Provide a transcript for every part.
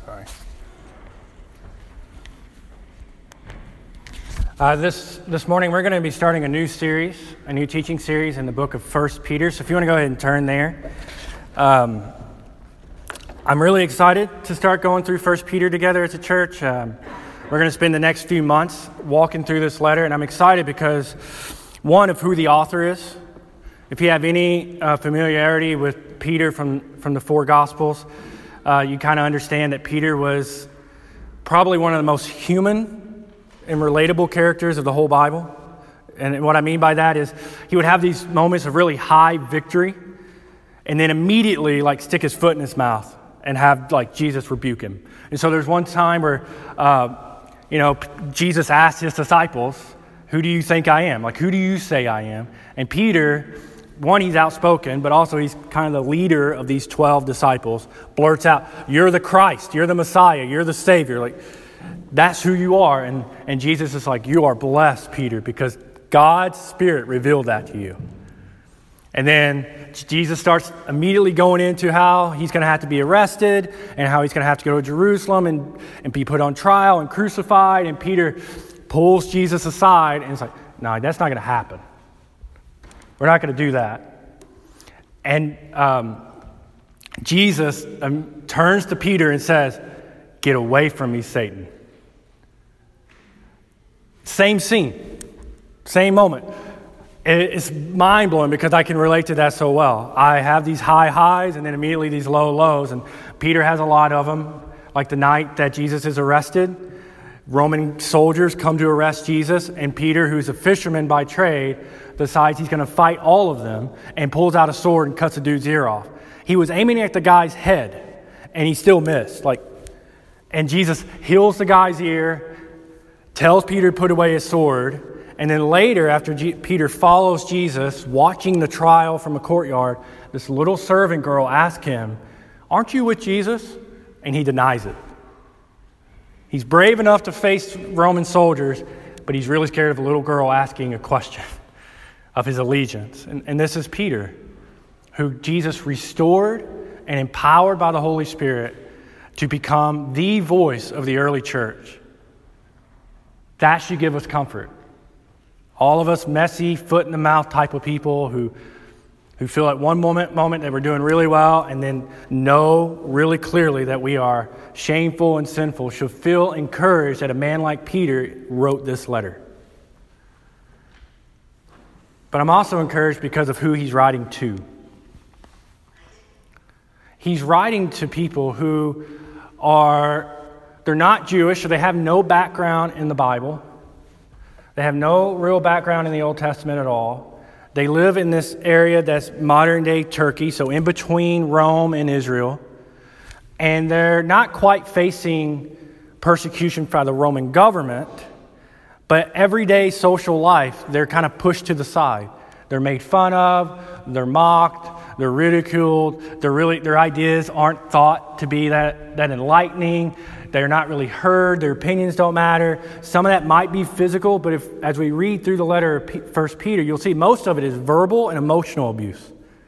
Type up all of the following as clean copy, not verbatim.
Sorry. This morning we're going to be starting a new teaching series in the book of 1 Peter. So if you want to go ahead and turn there. I'm really excited to start going through 1 Peter together as a church. We're going to spend the next few months walking through this letter, and I'm excited because, one, of who the author is. If you have any familiarity with Peter from the four Gospels, you kind of understand that Peter was probably one of the most human and relatable characters of the whole Bible. And what I mean by that is he would have these moments of really high victory and then immediately stick his foot in his mouth and have Jesus rebuke him. And so there's one time where Jesus asked his disciples, "Who do you think I am? Who do you say I am?" And Peter, one, he's outspoken, but also he's kind of the leader of these 12 disciples, blurts out, "You're the Christ, you're the Messiah, you're the Savior. That's who you are." And Jesus is like, "You are blessed, Peter, because God's Spirit revealed that to you." And then Jesus starts immediately going into how he's going to have to be arrested and how he's going to have to go to Jerusalem and be put on trial and crucified. And Peter pulls Jesus aside and it's like, "No, that's not going to happen. We're not going to do that." And Jesus turns to Peter and says, "Get away from me, Satan." Same scene, same moment. It's mind-blowing because I can relate to that so well. I have these high highs and then immediately these low lows, and Peter has a lot of them. Like the night that Jesus is arrested, Roman soldiers come to arrest Jesus, and Peter, who's a fisherman by trade, decides he's going to fight all of them and pulls out a sword and cuts a dude's ear off. He was aiming at the guy's head, and he still missed. And Jesus heals the guy's ear, tells Peter to put away his sword, and then later, after Peter follows Jesus, watching the trial from a courtyard, this little servant girl asks him, "Aren't you with Jesus?" And he denies it. He's brave enough to face Roman soldiers, but he's really scared of a little girl asking a question of his allegiance. And this is Peter, who Jesus restored and empowered by the Holy Spirit to become the voice of the early church. That should give us comfort. All of us messy, foot-in-the-mouth type of people who feel at one moment that we're doing really well and then know really clearly that we are shameful and sinful should feel encouraged that a man like Peter wrote this letter. But I'm also encouraged because of who he's writing to. He's writing to people who they're not Jewish, so they have no background in the Bible. They have no real background in the Old Testament at all. They live in this area that's modern-day Turkey, so in between Rome and Israel. And they're not quite facing persecution by the Roman government, but everyday social life, they're kind of pushed to the side. They're made fun of, they're mocked, they're ridiculed, their ideas aren't thought to be that enlightening. They're not really heard. Their opinions don't matter. Some of that might be physical, but as we read through the letter of 1 Peter, you'll see most of it is verbal and emotional abuse.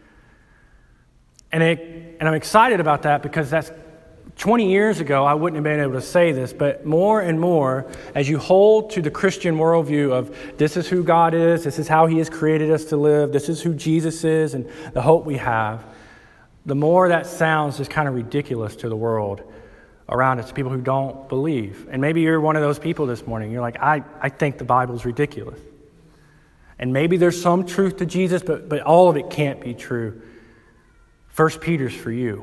And I'm excited about that because that's 20 years ago, I wouldn't have been able to say this, but more and more, as you hold to the Christian worldview of this is who God is, this is how He has created us to live, this is who Jesus is and the hope we have, the more that sounds just kind of ridiculous to the world around us, to people who don't believe. And maybe you're one of those people this morning. You're like, I think the Bible's ridiculous. And maybe there's some truth to Jesus, but all of it can't be true. 1 Peter's for you.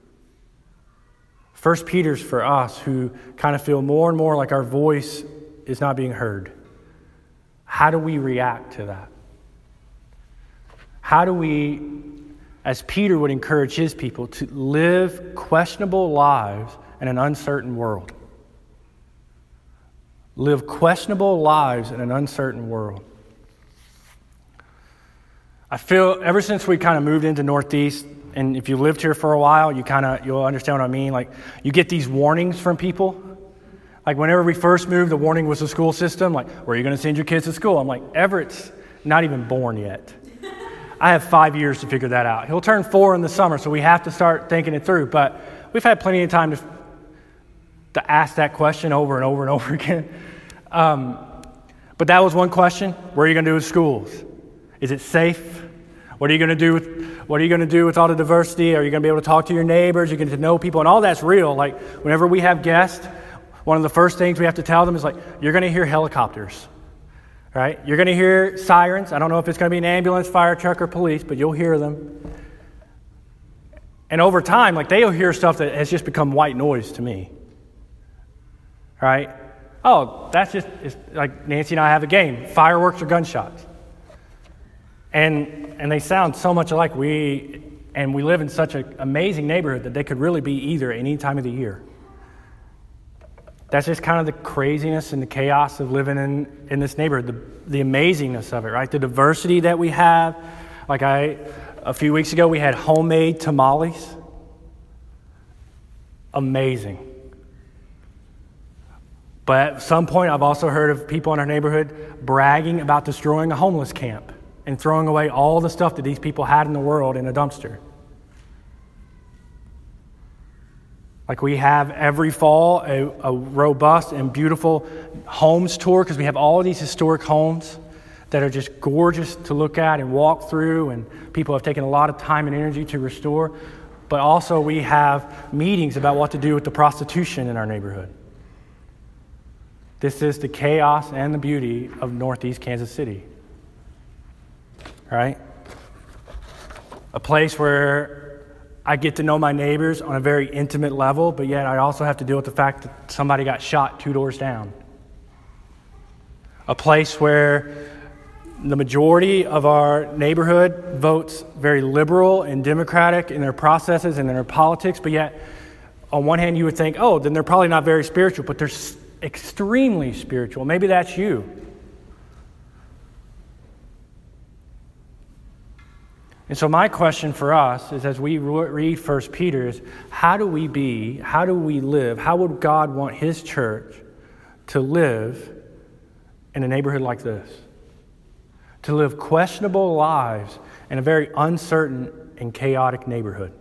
1 Peter's for us who kind of feel more and more like our voice is not being heard. How do we react to that? How do we, as Peter would encourage his people, to live questionable lives in an uncertain world? Live questionable lives in an uncertain world. I feel ever since we kind of moved into Northeast, and if you lived here for a while, you'll understand what I mean. You get these warnings from people. Whenever we first moved, the warning was the school system. Where are you going to send your kids to school? I'm like, Everett's not even born yet. I have 5 years to figure that out. He'll turn 4 in the summer, so we have to start thinking it through. But we've had plenty of time to to ask that question over and over and over again. But that was one question. What are you going to do with schools? Is it safe? What are you going to do with all the diversity? Are you going to be able to talk to your neighbors? You're going to know people, and all that's real. Like whenever we have guests, one of the first things we have to tell them is like, you're going to hear helicopters, right? You're going to hear sirens. I don't know if it's going to be an ambulance, fire truck, or police, but you'll hear them. And over time, like they'll hear stuff that has just become white noise to me, right? Oh, that's just, it's like Nancy and I have a game, fireworks or gunshots. And they sound so much alike. We live in such an amazing neighborhood that they could really be either any time of the year. That's just kind of the craziness and the chaos of living in this neighborhood, the amazingness of it, right? The diversity that we have. Like a few weeks ago, we had homemade tamales. Amazing. But at some point, I've also heard of people in our neighborhood bragging about destroying a homeless camp and throwing away all the stuff that these people had in the world in a dumpster. Like we have every fall a robust and beautiful homes tour because we have all of these historic homes that are just gorgeous to look at and walk through, and people have taken a lot of time and energy to restore. But also we have meetings about what to do with the prostitution in our neighborhood. This is the chaos and the beauty of Northeast Kansas City. Right? A place where I get to know my neighbors on a very intimate level, but yet I also have to deal with the fact that somebody got shot 2 doors down. A place where the majority of our neighborhood votes very liberal and democratic in their processes and in their politics, but yet on one hand you would think, oh, then they're probably not very spiritual, but they're extremely spiritual. Maybe that's you. And so my question for us is, as we read 1 Peter, is how do we live, how would God want His church to live in a neighborhood like this? To live questionable lives in a very uncertain and chaotic neighborhood.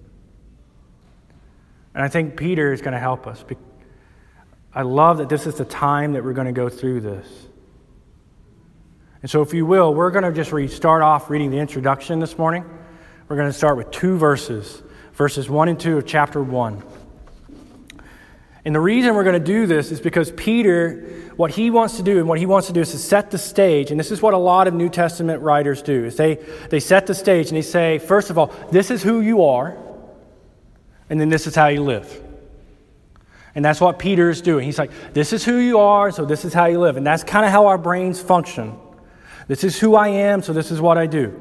And I think Peter is going to help us. I love that this is the time that we're going to go through this. And so if you will, we're going to just start off reading the introduction this morning. We're going to start with 2 verses, verses 1 and 2 of chapter 1. And the reason we're going to do this is because Peter, what he wants to do is to set the stage. And this is what a lot of New Testament writers do, is they set the stage and they say, first of all, this is who you are, and then this is how you live. And that's what Peter is doing. He's like, this is who you are, so this is how you live. And that's kind of how our brains function. This is who I am, so this is what I do.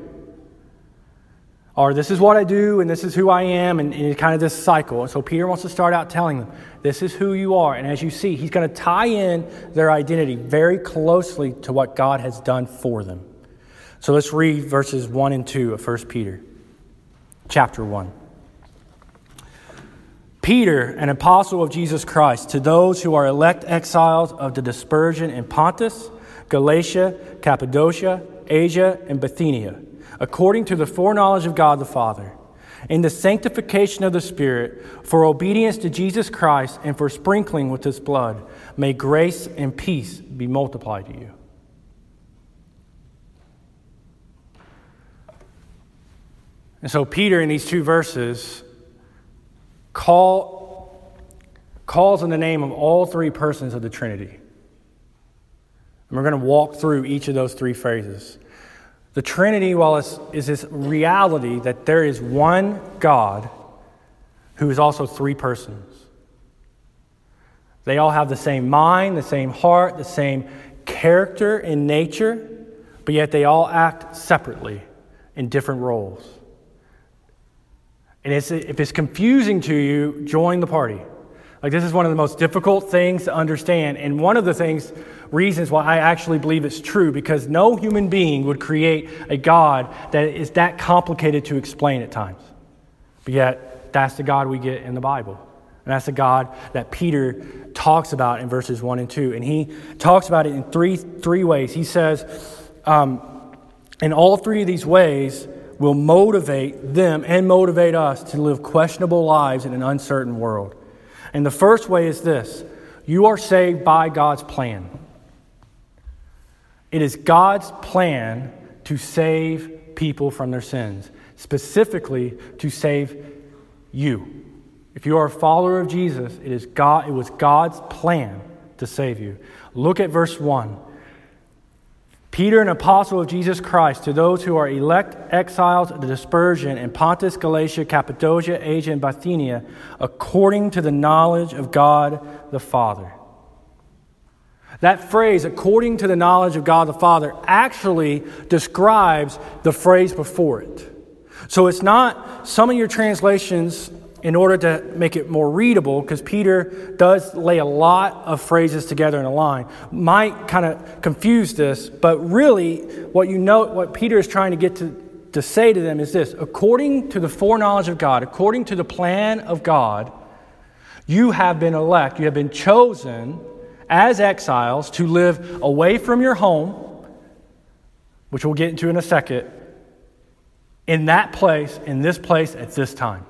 Or this is what I do, and this is who I am, and kind of this cycle. And so Peter wants to start out telling them, this is who you are. And as you see, he's going to tie in their identity very closely to what God has done for them. So let's read verses 1 and 2 of 1 Peter, chapter 1. Peter, an apostle of Jesus Christ, to those who are elect exiles of the dispersion in Pontus, Galatia, Cappadocia, Asia, and Bithynia, according to the foreknowledge of God the Father, in the sanctification of the Spirit, for obedience to Jesus Christ and for sprinkling with His blood, may grace and peace be multiplied to you. And so Peter, in these 2 verses, calls in the name of all 3 persons of the Trinity. And we're going to walk through each of those 3 phrases. The Trinity, is this reality that there is one God who is also 3 persons. They all have the same mind, the same heart, the same character and nature, but yet they all act separately in different roles. And if it's confusing to you, join the party. Like, this is one of the most difficult things to understand. And one of the reasons why I actually believe it's true, because no human being would create a God that is that complicated to explain at times. But yet, that's the God we get in the Bible. And that's the God that Peter talks about in verses 1 and 2. And he talks about it in three ways. He says, in all 3 of these ways will motivate them and motivate us to live questionable lives in an uncertain world. And the first way is this: you are saved by God's plan. It is God's plan to save people from their sins, specifically to save you. If you are a follower of Jesus, it was God's plan to save you. Look at verse 1. Peter, an apostle of Jesus Christ, to those who are elect exiles of the dispersion in Pontus, Galatia, Cappadocia, Asia, and Bithynia, according to the knowledge of God the Father. That phrase, according to the knowledge of God the Father, actually describes the phrase before it. So it's not some of your translations, in order to make it more readable, because Peter does lay a lot of phrases together in a line, might kind of confuse this, but really what Peter is trying to get to say to them is this: according to the foreknowledge of God, according to the plan of God, you have been elect, you have been chosen as exiles to live away from your home, which we'll get into in a second, in that place, in this place, at this time.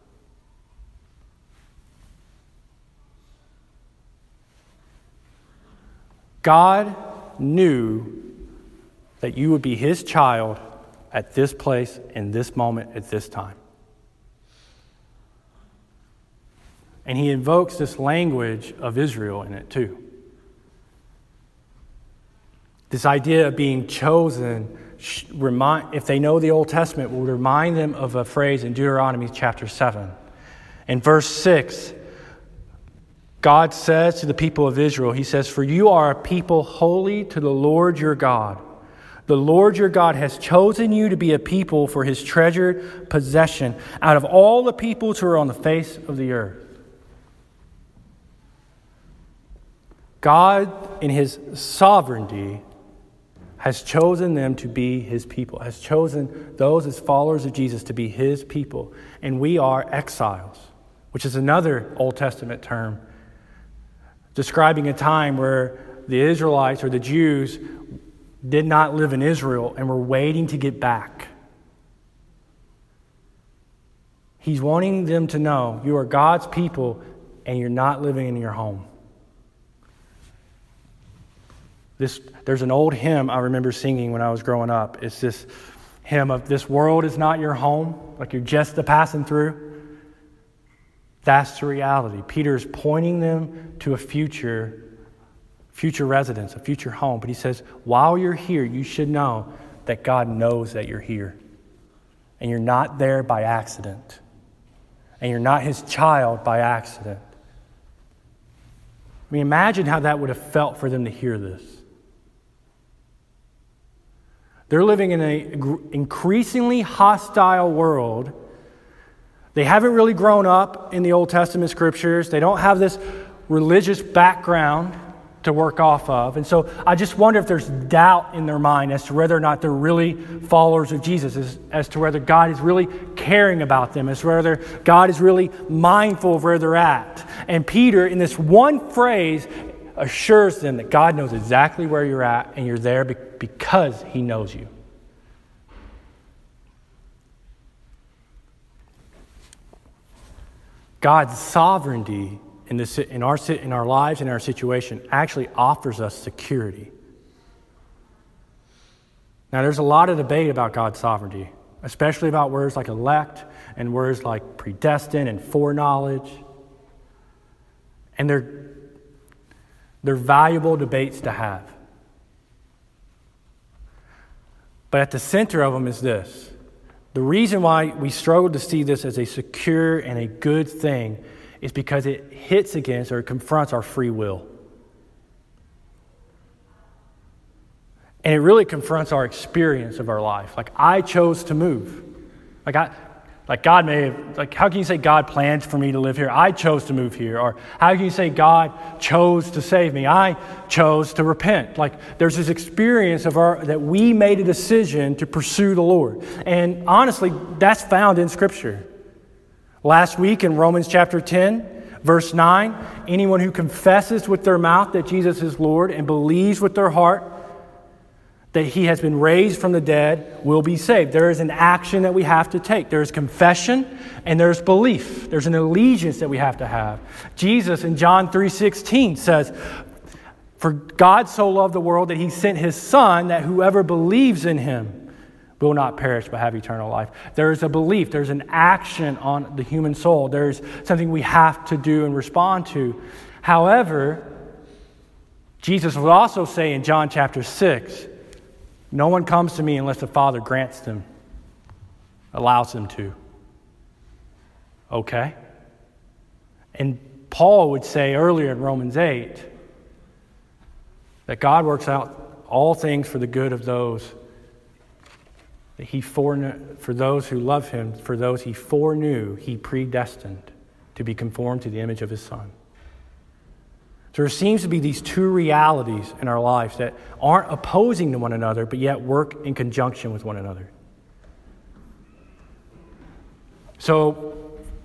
God knew that you would be His child at this place, in this moment, at this time. And He invokes this language of Israel in it too. This idea of being chosen, if they know the Old Testament, will remind them of a phrase in Deuteronomy chapter 7. In verse 6, God says to the people of Israel, He says, "For you are a people holy to the Lord your God. The Lord your God has chosen you to be a people for His treasured possession out of all the peoples who are on the face of the earth." God, in His sovereignty, has chosen them to be His people, has chosen those as followers of Jesus to be His people. And we are exiles, which is another Old Testament term describing a time where the Israelites or the Jews did not live in Israel and were waiting to get back. He's wanting them to know you are God's people and you're not living in your home. There's an old hymn I remember singing when I was growing up. It's this hymn of "This world is not your home," like you're just passing through. That's the reality. Peter is pointing them to a future residence, a future home. But he says, while you're here, you should know that God knows that you're here. And you're not there by accident. And you're not His child by accident. I mean, imagine how that would have felt for them to hear this. They're living in an increasingly hostile world. They haven't really grown up in the Old Testament scriptures. They don't have this religious background to work off of. And so I just wonder if there's doubt in their mind as to whether or not they're really followers of Jesus, as to whether God is really caring about them, as to whether God is really mindful of where they're at. And Peter, in this one phrase, assures them that God knows exactly where you're at, and you're there because He knows you. God's sovereignty in our lives, in our situation, actually offers us security. Now, there's a lot of debate about God's sovereignty, especially about words like elect and words like predestined and foreknowledge. And they're valuable debates to have. But at the center of them is this. The reason why we struggle to see this as a secure and a good thing is because it hits against or it confronts our free will. And it really confronts our experience of our life. Like, I chose to move. God may have, how can you say God planned for me to live here? I chose to move here. Or how can you say God chose to save me? I chose to repent. There's this experience that we made a decision to pursue the Lord. And honestly, that's found in Scripture. Last week in Romans chapter 10, verse 9, anyone who confesses with their mouth that Jesus is Lord and believes with their heart that he has been raised from the dead will be saved. There is an action that we have to take. There's confession and there's belief. There's an allegiance that we have to have. Jesus in John 3:16 says, "For God so loved the world that he sent his Son, that whoever believes in him will not perish but have eternal life." There is a belief. There's an action on the human soul. There's something we have to do and respond to. However, Jesus would also say in John chapter 6, "No one comes to me unless the Father grants them, allows them to." Okay? And Paul would say earlier in Romans 8 that God works out all things for the good of those that he foreknew, for those who love him, for those he foreknew, he predestined to be conformed to the image of his Son. So there seems to be these two realities in our lives that aren't opposing to one another, but yet work in conjunction with one another. So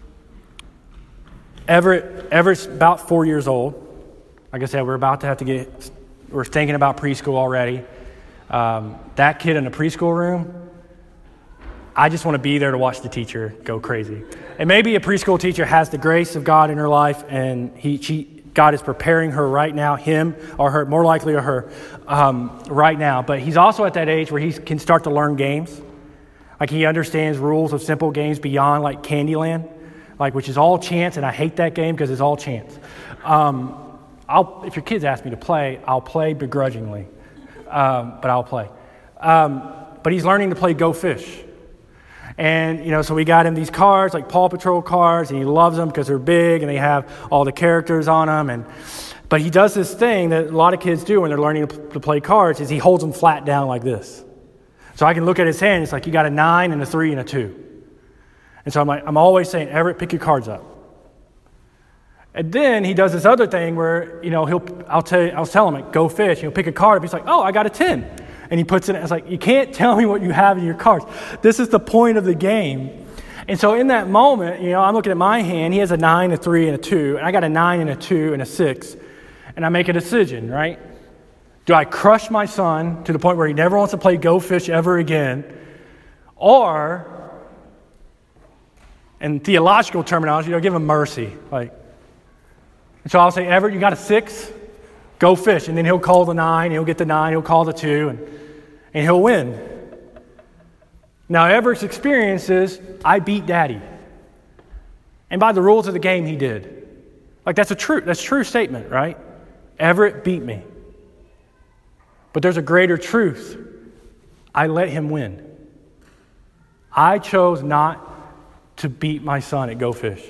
Everett's about 4 years old. Like I said, we're thinking about preschool already. That kid in the preschool room, I just want to be there to watch the teacher go crazy. And maybe a preschool teacher has the grace of God in her life, and God is preparing her right now, him or her, more likely her, right now. But he's also at that age where he can start to learn games. Like he understands rules of simple games beyond like Candyland, which is all chance, and I hate that game because it's all chance. If your kids ask me to play, I'll play begrudgingly, but I'll play. But he's learning to play Go Fish. And, so we got him these cards, like Paw Patrol cards, and he loves them because they're big and they have all the characters on them. But he does this thing that a lot of kids do when they're learning to play cards, is he holds them flat down like this. So I can look at his hand, it's like you got a 9 and a 3 and a 2. And so I'm always saying, Everett, pick your cards up. And then he does this other thing where, I'll tell him, like, Go Fish. He'll pick a card up. He's like, oh, I got a 10. And he puts it in. It's like, you can't tell me what you have in your cards. This is the point of the game. And so in that moment, I'm looking at my hand. He has a 9, a 3, and a 2. And I got a 9 and a 2 and a 6. And I make a decision, right? Do I crush my son to the point where he never wants to play Go Fish ever again? Or, in theological terminology, give him mercy. And so I'll say, Everett, you got a 6? Go fish. And then he'll call the 9, he'll get the 9, he'll call the 2, and he'll win. Now, Everett's experience is, I beat Daddy. And by the rules of the game, he did. That's a true statement, right? Everett beat me. But there's a greater truth. I let him win. I chose not to beat my son at Go Fish.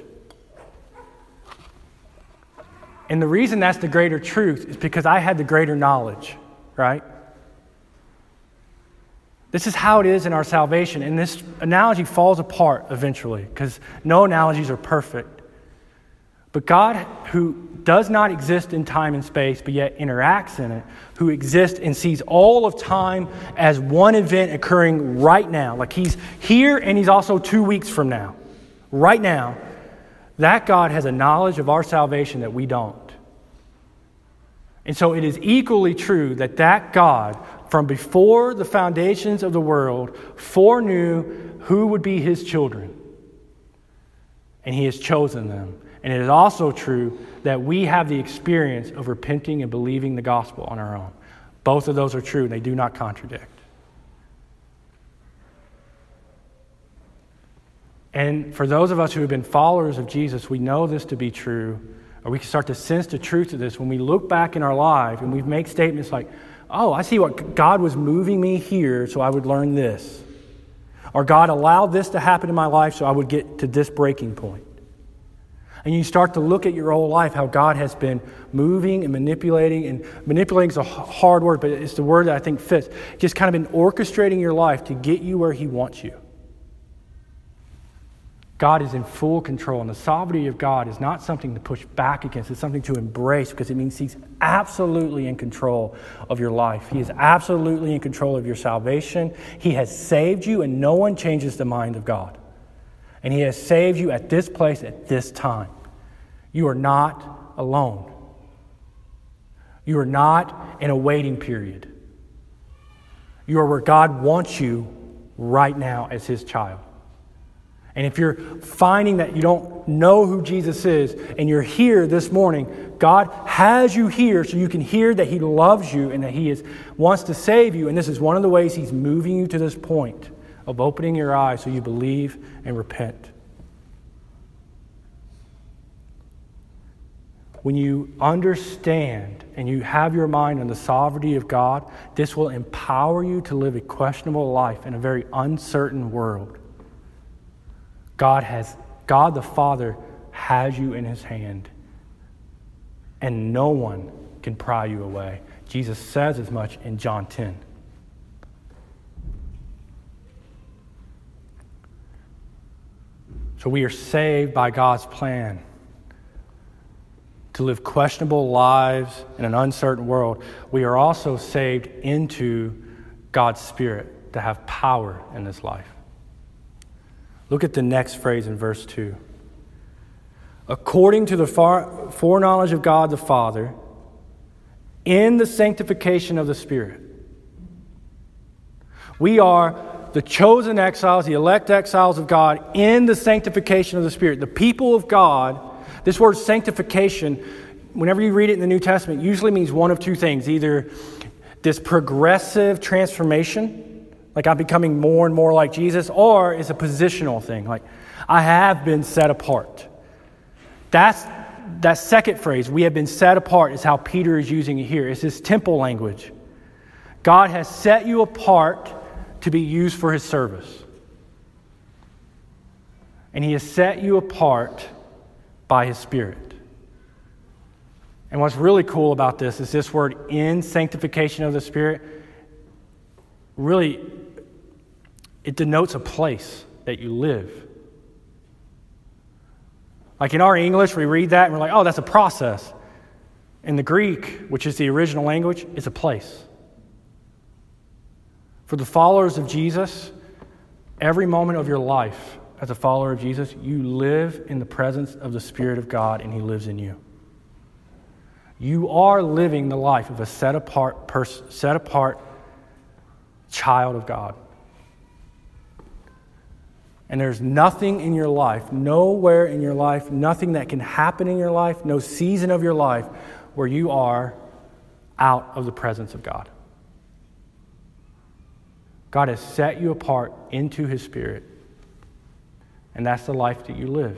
And the reason that's the greater truth is because I had the greater knowledge, right? This is how it is in our salvation. And this analogy falls apart eventually because no analogies are perfect. But God, who does not exist in time and space, but yet interacts in it, who exists and sees all of time as one event occurring right now. He's here and he's also 2 weeks from now. Right now. That God has a knowledge of our salvation that we don't. And so it is equally true that God, from before the foundations of the world, foreknew who would be his children. And he has chosen them. And it is also true that we have the experience of repenting and believing the gospel on our own. Both of those are true, and they do not contradict. And for those of us who have been followers of Jesus, we know this to be true, or we can start to sense the truth of this when we look back in our life and we make statements like, oh, I see what God was moving me here so I would learn this. Or God allowed this to happen in my life so I would get to this breaking point. And you start to look at your whole life, how God has been moving and manipulating. And manipulating is a hard word, but it's the word that I think fits. Just kind of been orchestrating your life to get you where he wants you. God is in full control, and the sovereignty of God is not something to push back against. It's something to embrace because it means he's absolutely in control of your life. He is absolutely in control of your salvation. He has saved you, and no one changes the mind of God. And he has saved you at this place at this time. You are not alone. You are not in a waiting period. You are where God wants you right now as his child. And if you're finding that you don't know who Jesus is and you're here this morning, God has you here so you can hear that he loves you and that he wants to save you. And this is one of the ways he's moving you to this point of opening your eyes so you believe and repent. When you understand and you have your mind on the sovereignty of God, this will empower you to live a questionable life in a very uncertain world. God the Father has you in his hand, and no one can pry you away. Jesus says as much in John 10. So we are saved by God's plan to live questionable lives in an uncertain world. We are also saved into God's Spirit to have power in this life. Look at the next phrase in verse 2. According to the foreknowledge of God the Father, in the sanctification of the Spirit. We are the chosen exiles, the elect exiles of God, in the sanctification of the Spirit. The people of God, this word sanctification, whenever you read it in the New Testament, usually means one of two things. Either this progressive transformation, like I'm becoming more and more like Jesus, or it's a positional thing, like I have been set apart. That second phrase, we have been set apart, is how Peter is using it here. It's this temple language. God has set you apart to be used for his service. And he has set you apart by his Spirit. And what's really cool about this is this word in sanctification of the Spirit, really, it denotes a place that you live. Like in our English, we read that and we're like, oh, that's a process. In the Greek, which is the original language, it's a place. For the followers of Jesus, every moment of your life as a follower of Jesus, you live in the presence of the Spirit of God and he lives in you. You are living the life of a set apart child of God. And there's nothing in your life, nowhere in your life, nothing that can happen in your life, no season of your life where you are out of the presence of God. God has set you apart into his Spirit. And that's the life that you live.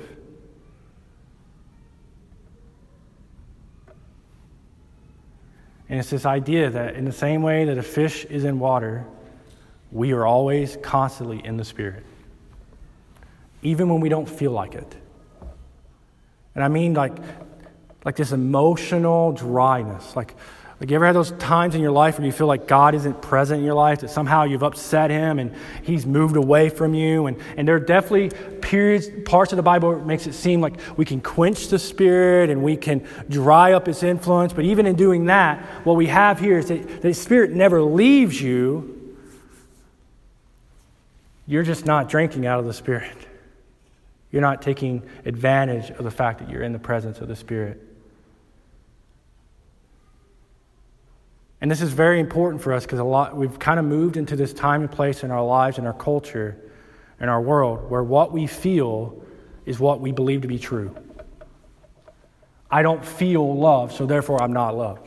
And it's this idea that in the same way that a fish is in water, we are always constantly in the Spirit. Even when we don't feel like it. And I mean like this emotional dryness. Like you ever had those times in your life where you feel like God isn't present in your life, that somehow you've upset him and he's moved away from you. And there are definitely parts of the Bible that makes it seem like we can quench the Spirit and we can dry up its influence. But even in doing that, what we have here is that the Spirit never leaves you. You're just not drinking out of the Spirit. You're not taking advantage of the fact that you're in the presence of the Spirit. And this is very important for us because we've kind of moved into this time and place in our lives, in our culture, in our world, where what we feel is what we believe to be true. I don't feel love, so therefore I'm not loved.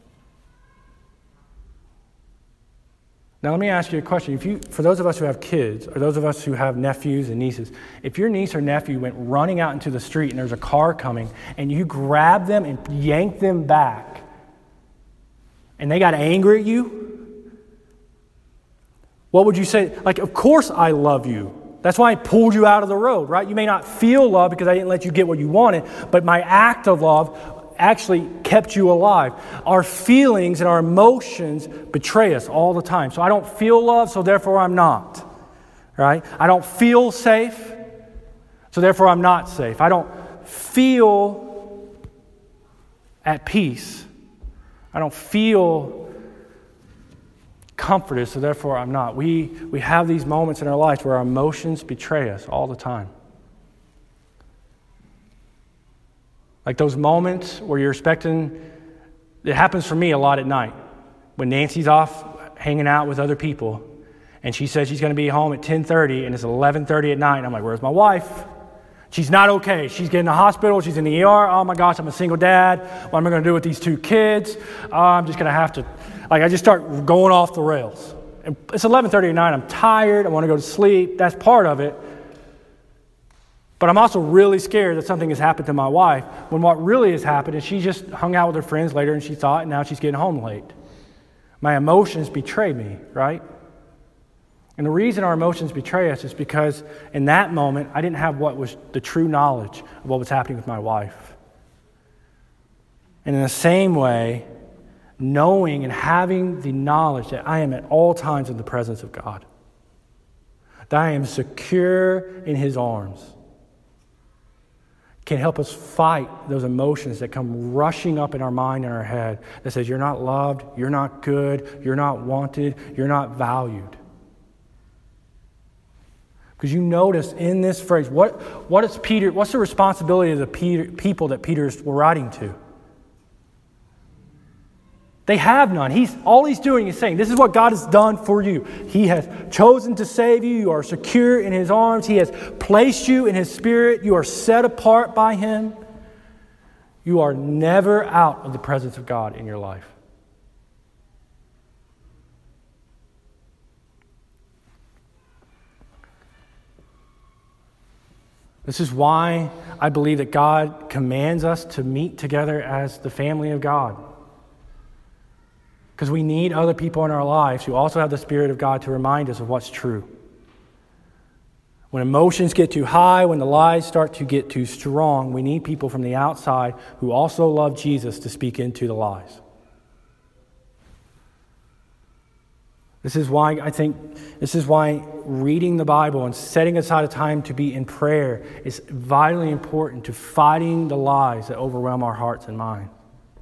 Now let me ask you a question. For those of us who have kids, or those of us who have nephews and nieces, if your niece or nephew went running out into the street and there's a car coming, and you grab them and yank them back, and they got angry at you, what would you say? Like, of course I love you. That's why I pulled you out of the road, right? You may not feel love because I didn't let you get what you wanted, but my act of love actually kept you alive. Our feelings and our emotions betray us all the time. So I don't feel love, so therefore I'm not. Right? I don't feel safe, so therefore I'm not safe. I don't feel at peace. I don't feel comforted, so therefore I'm not. We have these moments in our lives where our emotions betray us all the time. Like those moments where you're expecting, it happens for me a lot at night. When Nancy's off hanging out with other people, and she says she's going to be home at 10:30, and it's 11:30 at night. And I'm like, where's my wife? She's not okay. She's getting to the hospital. She's in the ER. Oh, my gosh, I'm a single dad. What am I going to do with these 2 kids? I'm just going to have to, I just start going off the rails. And it's 11:30 at night. I'm tired. I want to go to sleep. That's part of it. But I'm also really scared that something has happened to my wife, when what really has happened is she just hung out with her friends later and she thought, and now she's getting home late. My emotions betray me, right? And the reason our emotions betray us is because in that moment, I didn't have what was the true knowledge of what was happening with my wife. And in the same way, knowing and having the knowledge that I am at all times in the presence of God, that I am secure in His arms, can help us fight those emotions that come rushing up in our mind and our head that says, you're not loved, you're not good, you're not wanted, you're not valued. Because you notice in this phrase, what's the responsibility of the people that Peter's writing to? They have none. All he's doing is saying, this is what God has done for you. He has chosen to save you. You are secure in His arms. He has placed you in His Spirit. You are set apart by Him. You are never out of the presence of God in your life. This is why I believe that God commands us to meet together as the family of God. Because we need other people in our lives who also have the Spirit of God to remind us of what's true. When emotions get too high, when the lies start to get too strong, we need people from the outside who also love Jesus to speak into the lies. This is why reading the Bible and setting aside a time to be in prayer is vitally important to fighting the lies that overwhelm our hearts and minds.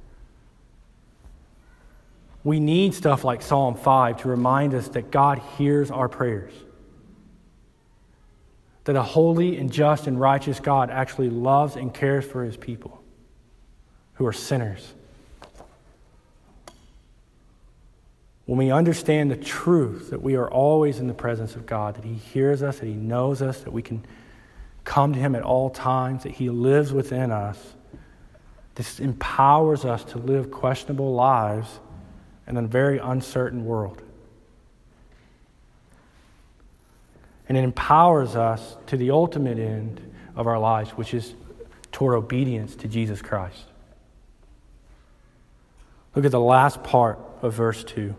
We need stuff like Psalm 5 to remind us that God hears our prayers. That a holy and just and righteous God actually loves and cares for His people who are sinners. When we understand the truth that we are always in the presence of God, that He hears us, that He knows us, that we can come to Him at all times, that He lives within us, this empowers us to live questionable lives in a very uncertain world. And it empowers us to the ultimate end of our lives, which is toward obedience to Jesus Christ. Look at the last part of verse 2.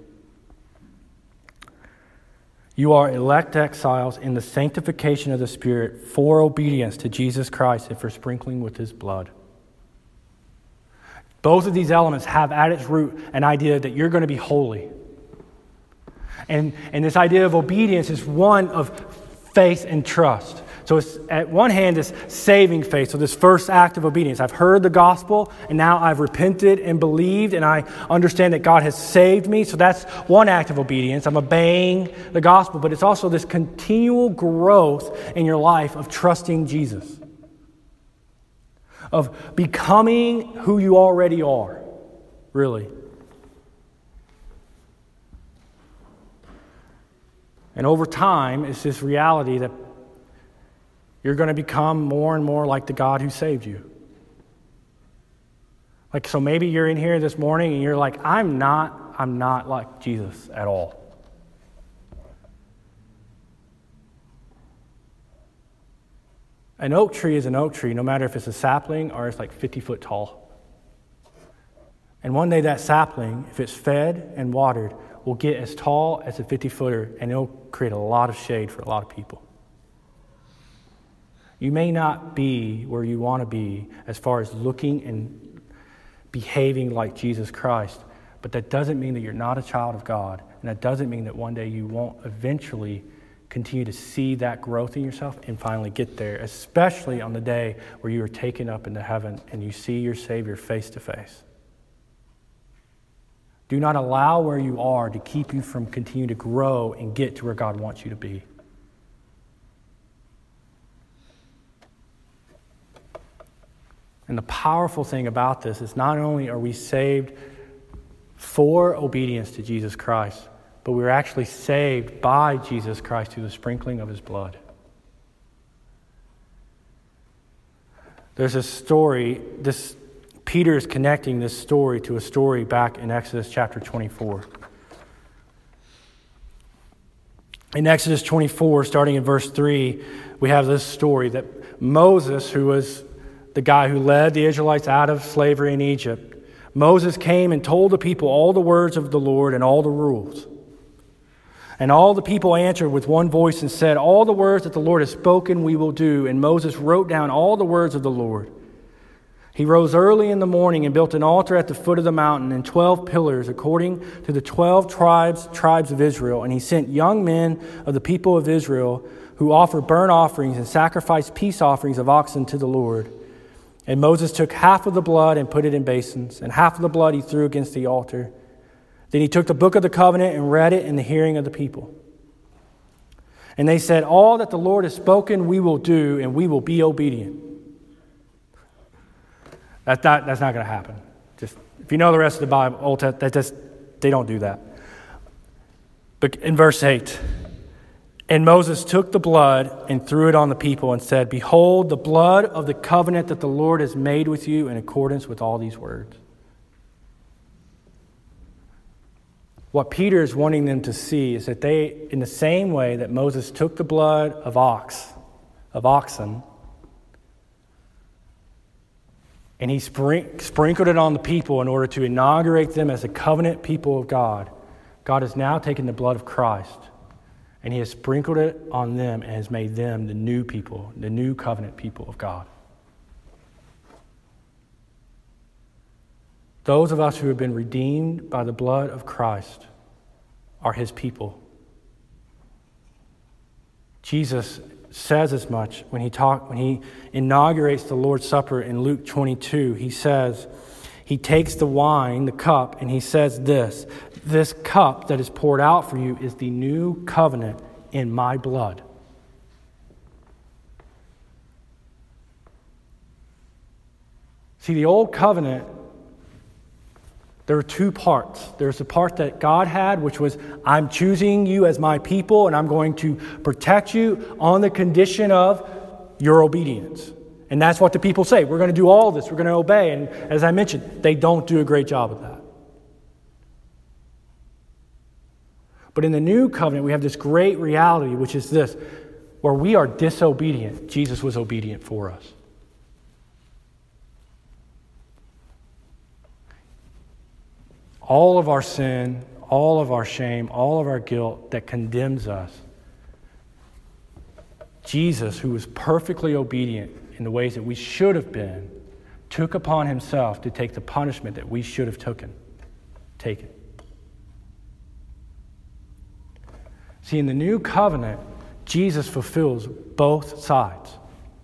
You are elect exiles in the sanctification of the Spirit for obedience to Jesus Christ and for sprinkling with His blood. Both of these elements have at its root an idea that you're going to be holy. And this idea of obedience is one of faith and trust. So it's, at one hand, this saving faith. So this first act of obedience. I've heard the gospel, and now I've repented and believed, and I understand that God has saved me. So that's one act of obedience. I'm obeying the gospel. But it's also this continual growth in your life of trusting Jesus. Of becoming who you already are, really. And over time, it's this reality that you're going to become more and more like the God who saved you. So maybe you're in here this morning and you're like, I'm not like Jesus at all. An oak tree is an oak tree, no matter if it's a sapling or it's 50 foot tall. And one day that sapling, if it's fed and watered, will get as tall as a 50-footer, and it'll create a lot of shade for a lot of people. You may not be where you want to be as far as looking and behaving like Jesus Christ, but that doesn't mean that you're not a child of God, and that doesn't mean that one day you won't eventually continue to see that growth in yourself and finally get there, especially on the day where you are taken up into heaven and you see your Savior face to face. Do not allow where you are to keep you from continuing to grow and get to where God wants you to be. And the powerful thing about this is not only are we saved for obedience to Jesus Christ, but we were actually saved by Jesus Christ through the sprinkling of his blood. There's a story, Peter is connecting this story to a story back in Exodus chapter 24. In Exodus 24, starting in verse 3, we have this story that Moses, who was the guy who led the Israelites out of slavery in Egypt, Moses came and told the people all the words of the Lord and all the rules. And all the people answered with one voice and said, "All the words that the Lord has spoken we will do." And Moses wrote down all the words of the Lord. He rose early in the morning and built an altar at the foot of the mountain and 12 pillars according to the 12 tribes of Israel. And he sent young men of the people of Israel who offered burnt offerings and sacrificed peace offerings of oxen to the Lord. And Moses took half of the blood and put it in basins, and half of the blood he threw against the altar. Then he took the book of the covenant and read it in the hearing of the people. And they said, "All that the Lord has spoken we will do, and we will be obedient." That's not going to happen. Just if you know the rest of the Bible, Old Testament, they don't do that. But in verse 8, and Moses took the blood and threw it on the people and said, "Behold, the blood of the covenant that the Lord has made with you in accordance with all these words." What Peter is wanting them to see is that they, in the same way that Moses took the blood of oxen, and he sprinkled it on the people in order to inaugurate them as a covenant people of God, God has now taken the blood of Christ and he has sprinkled it on them and has made them the new people, the new covenant people of God. Those of us who have been redeemed by the blood of Christ are his people. Jesus says as much when he inaugurates the Lord's Supper in Luke 22. He says, he takes the wine, the cup, and he says this cup that is poured out for you is the new covenant in my blood. See, the old covenant, there are two parts. There's the part that God had, which was, I'm choosing you as my people, and I'm going to protect you on the condition of your obedience. And that's what the people say. We're going to do all this. We're going to obey. And as I mentioned, they don't do a great job of that. But in the new covenant, we have this great reality, which is this, where we are disobedient. Jesus was obedient for us. All of our sin, all of our shame, all of our guilt that condemns us, Jesus, who was perfectly obedient in the ways that we should have been, took upon himself to take the punishment that we should have taken. See, in the new covenant, Jesus fulfills both sides.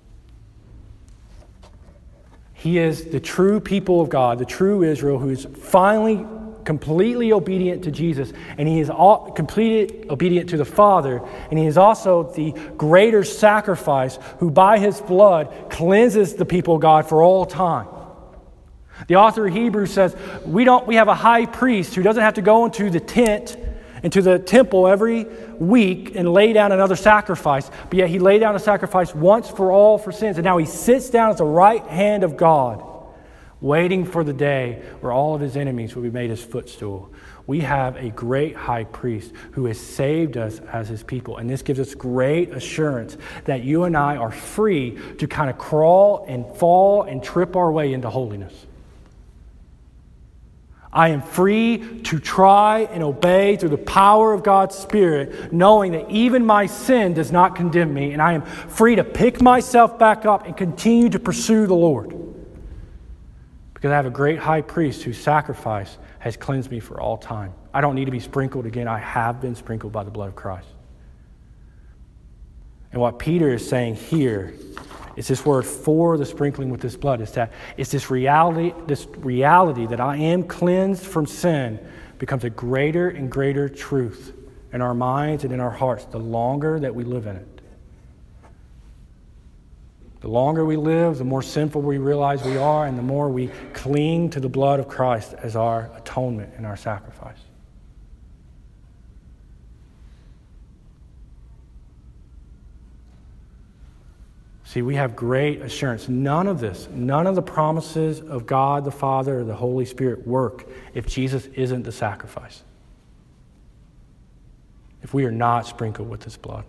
He is the true people of God, the true Israel, who is finally completely obedient to Jesus, and he is completely obedient to the Father, and he is also the greater sacrifice who by his blood cleanses the people of God for all time. The author of Hebrews says, we have a high priest who doesn't have to go into the tent, into the temple every week and lay down another sacrifice, but yet he laid down a sacrifice once for all for sins, and now he sits down at the right hand of God, waiting for the day where all of his enemies will be made his footstool. We have a great high priest who has saved us as his people. And this gives us great assurance that you and I are free to kind of crawl and fall and trip our way into holiness. I am free to try and obey through the power of God's Spirit, knowing that even my sin does not condemn me, and I am free to pick myself back up and continue to pursue the Lord. Because I have a great high priest whose sacrifice has cleansed me for all time. I don't need to be sprinkled again. I have been sprinkled by the blood of Christ. And what Peter is saying here is this word for the sprinkling with this blood. It's this reality that I am cleansed from sin becomes a greater and greater truth in our minds and in our hearts the longer that we live in it. The longer we live, the more sinful we realize we are, and the more we cling to the blood of Christ as our atonement and our sacrifice. See, we have great assurance. None of the promises of God the Father or the Holy Spirit work if Jesus isn't the sacrifice. If we are not sprinkled with his blood.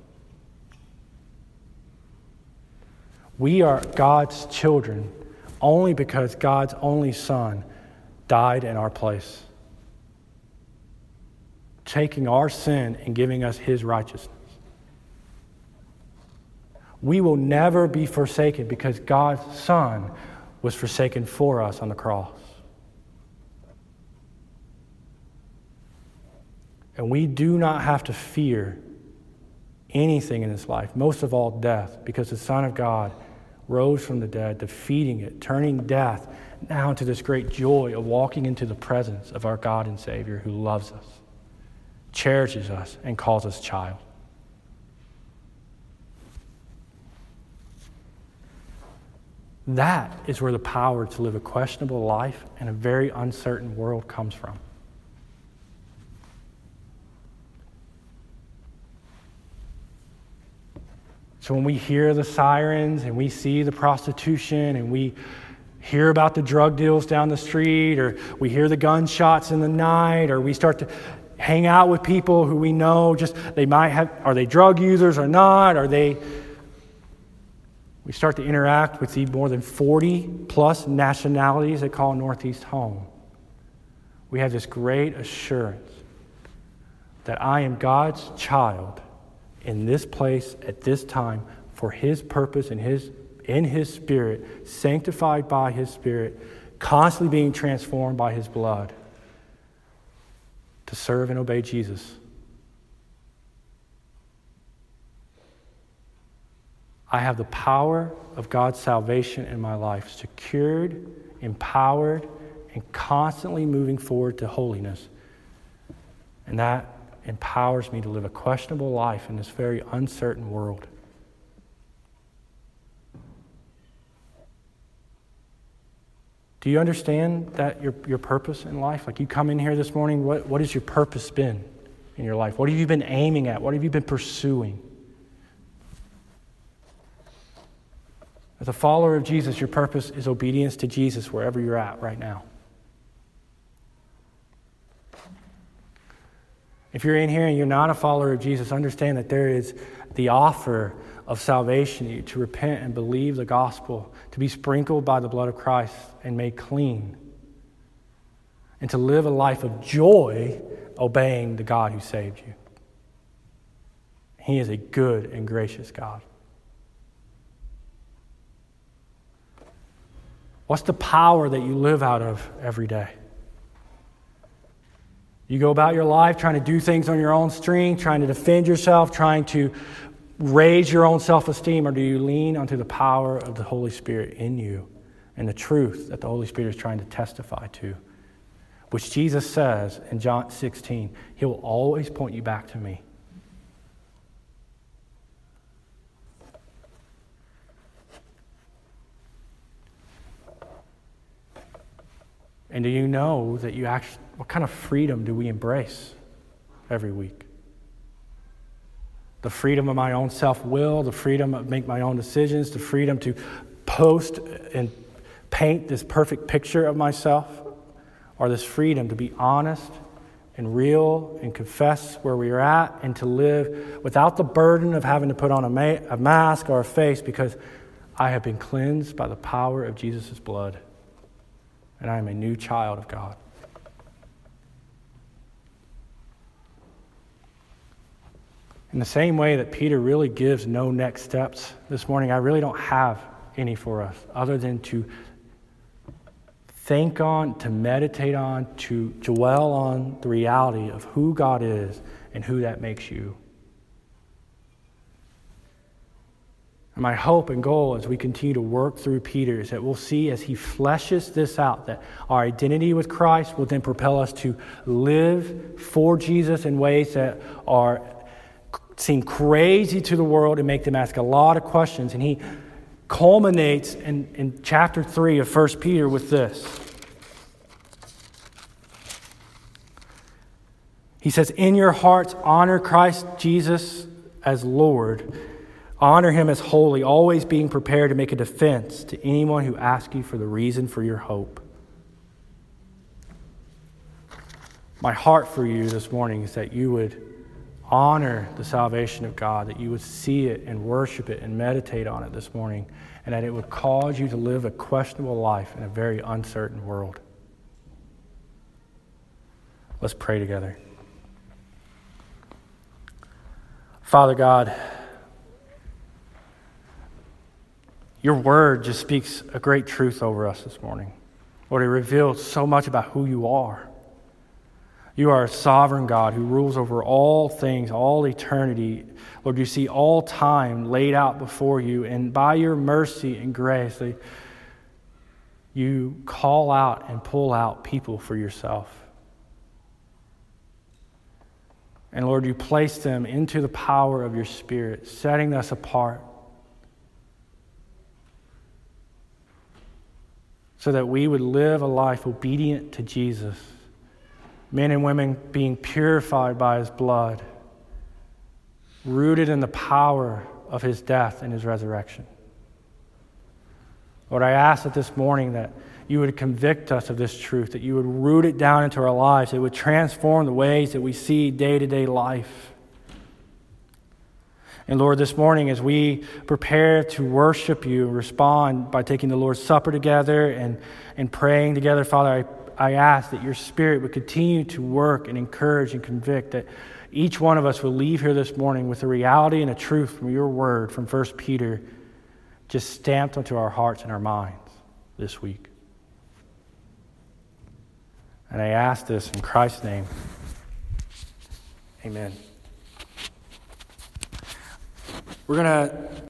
We are God's children only because God's only Son died in our place, taking our sin and giving us his righteousness. We will never be forsaken because God's Son was forsaken for us on the cross. And we do not have to fear anything in this life, most of all death, because the Son of God rose from the dead, defeating it, turning death now into this great joy of walking into the presence of our God and Savior who loves us, cherishes us, and calls us child. That is where the power to live a questionable life in a very uncertain world comes from. So when we hear the sirens and we see the prostitution and we hear about the drug deals down the street, or we hear the gunshots in the night, or we start to hang out with people who we know they might have, are they drug users or not? We start to interact with the more than 40 plus nationalities that call Northeast home. We have this great assurance that I am God's child in this place at this time for his purpose and in his Spirit, sanctified by his Spirit, constantly being transformed by his blood to serve and obey Jesus. I have the power of God's salvation in my life, secured, empowered, and constantly moving forward to holiness. And that empowers me to live a questionable life in this very uncertain world. Do you understand that your purpose in life? Like, you come in here this morning, what has your purpose been in your life? What have you been aiming at? What have you been pursuing? As a follower of Jesus, your purpose is obedience to Jesus wherever you're at right now. If you're in here and you're not a follower of Jesus, understand that there is the offer of salvation to repent and believe the gospel, to be sprinkled by the blood of Christ and made clean, and to live a life of joy obeying the God who saved you. He is a good and gracious God. What's the power that you live out of every day? You go about your life trying to do things on your own strength, trying to defend yourself, trying to raise your own self-esteem, or do you lean onto the power of the Holy Spirit in you and the truth that the Holy Spirit is trying to testify to, which Jesus says in John 16, he will always point you back to me. And do you know that what kind of freedom do we embrace every week? The freedom of my own self-will, the freedom to make my own decisions, the freedom to post and paint this perfect picture of myself, or this freedom to be honest and real and confess where we are at and to live without the burden of having to put on a mask or a face, because I have been cleansed by the power of Jesus' blood. And I am a new child of God. In the same way that Peter really gives no next steps this morning, I really don't have any for us other than to think on, to meditate on, to dwell on the reality of who God is and who that makes you. And my hope and goal as we continue to work through Peter is that we'll see as he fleshes this out, that our identity with Christ will then propel us to live for Jesus in ways that seem crazy to the world and make them ask a lot of questions. And he culminates in chapter 3 of 1 Peter with this. He says, "In your hearts honor Christ Jesus as Lord, Honor him as holy, always being prepared to make a defense to anyone who asks you for the reason for your hope. My heart for you this morning is that you would honor the salvation of God, that you would see it and worship it and meditate on it this morning, and that it would cause you to live a questionable life in a very uncertain world. Let's pray together. Father God, your word just speaks a great truth over us this morning. Lord, it reveals so much about who you are. You are a sovereign God who rules over all things, all eternity. Lord, you see all time laid out before you, and by your mercy and grace, you call out and pull out people for yourself. And Lord, you place them into the power of your Spirit, setting us apart so that we would live a life obedient to Jesus, men and women being purified by his blood, rooted in the power of his death and his resurrection. Lord, I ask that this morning that you would convict us of this truth, that you would root it down into our lives, it would transform the ways that we see day-to-day life. And Lord, this morning as we prepare to worship you, respond by taking the Lord's Supper together and praying together, Father, I ask that your Spirit would continue to work and encourage and convict, that each one of us will leave here this morning with a reality and a truth from your word, from 1 Peter, just stamped onto our hearts and our minds this week. And I ask this in Christ's name. Amen. We're going to